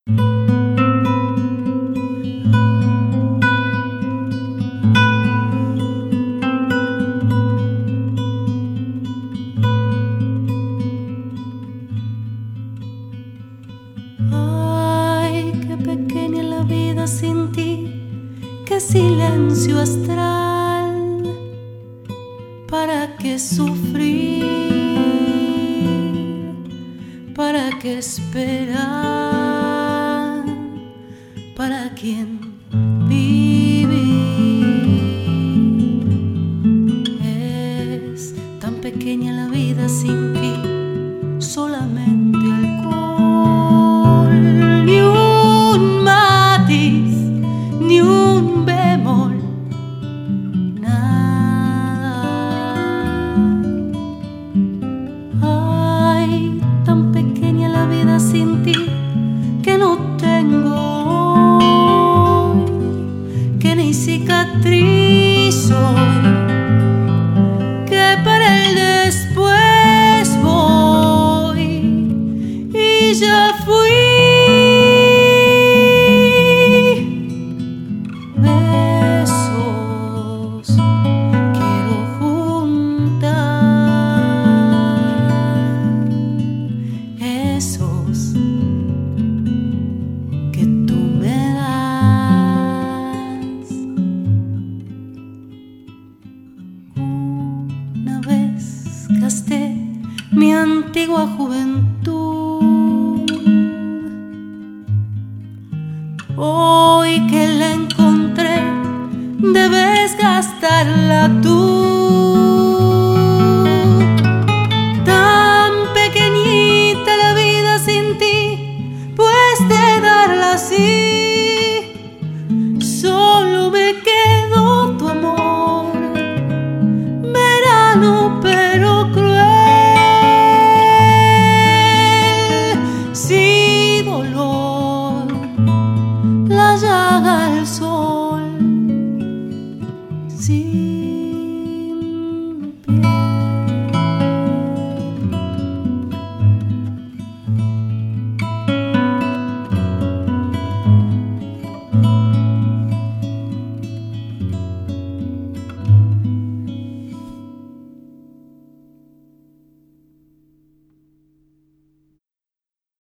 Ay, qué pequeña la vida sin ti, qué silencio astral, ¿para qué sufrir? ¿Para qué esperar? ¿Para quién vivir? Es tan pequeña la vida sin ti, solamente alcohol, ni un matiz, ni un bemol, nada. Ay, tan pequeña la vida sin ti, que no tengo hoy, que ni cicatriz soy, que para el después voy y ya fui. Besos quiero juntar, esos que tú me das. Una vez gasté mi antigua juventud, hoy que la encontré debes gastarla tú. Tan pequeñita la vida sin ti, pues de darla así, solo me quedó tu amor, verano pero cruel, sin dolor, la llaga al sol, sí.